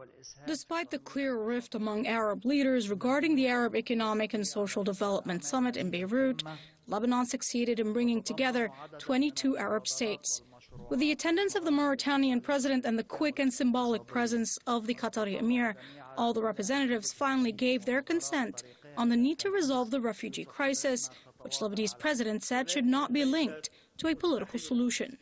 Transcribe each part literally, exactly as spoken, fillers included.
Despite the clear rift among Arab leaders regarding the Arab Economic and Social Development Summit in Beirut, Lebanon succeeded in bringing together twenty-two Arab states. With the attendance of the Mauritanian president and the quick and symbolic presence of the Qatari emir, all the representatives finally gave their consent on the need to resolve the refugee crisis, which Lebanese president said should not be linked to a political solution.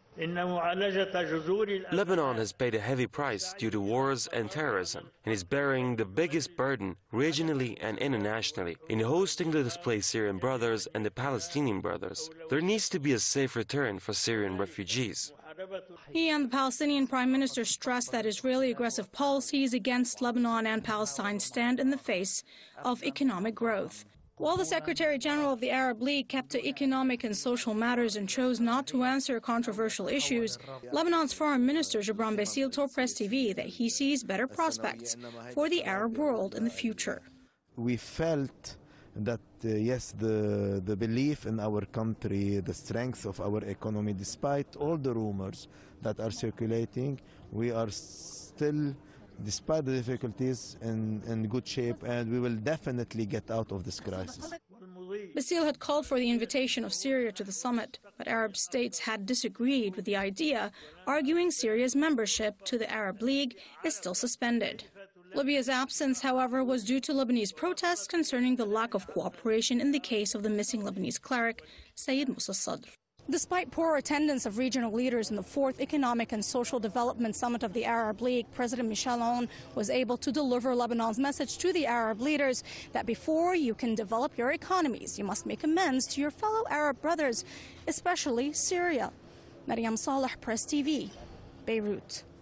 Lebanon has paid a heavy price due to wars and terrorism and is bearing the biggest burden regionally and internationally in hosting the displaced Syrian brothers and the Palestinian brothers. There needs to be a safe return for Syrian refugees. He and the Palestinian Prime Minister stressed that Israeli aggressive policies against Lebanon and Palestine stand in the face of economic growth. While the Secretary General of the Arab League kept to economic and social matters and chose not to answer controversial issues, Lebanon's Foreign Minister Gebran Bassil told Press T V that he sees better prospects for the Arab world in the future. We felt that, uh, yes, the, the belief in our country, the strength of our economy, despite all the rumors that are circulating, we are still, despite the difficulties, in, in good shape, and we will definitely get out of this crisis. Bassil had called for the invitation of Syria to the summit, but Arab states had disagreed with the idea, arguing Syria's membership to the Arab League is still suspended. Libya's absence, however, was due to Lebanese protests concerning the lack of cooperation in the case of the missing Lebanese cleric, Sayyid Musa Sadr. Despite poor attendance of regional leaders in the fourth Economic and Social Development Summit of the Arab League, President Michel Aoun was able to deliver Lebanon's message to the Arab leaders that before you can develop your economies, you must make amends to your fellow Arab brothers, especially Syria. Mariam Saleh, Press T V, Beirut.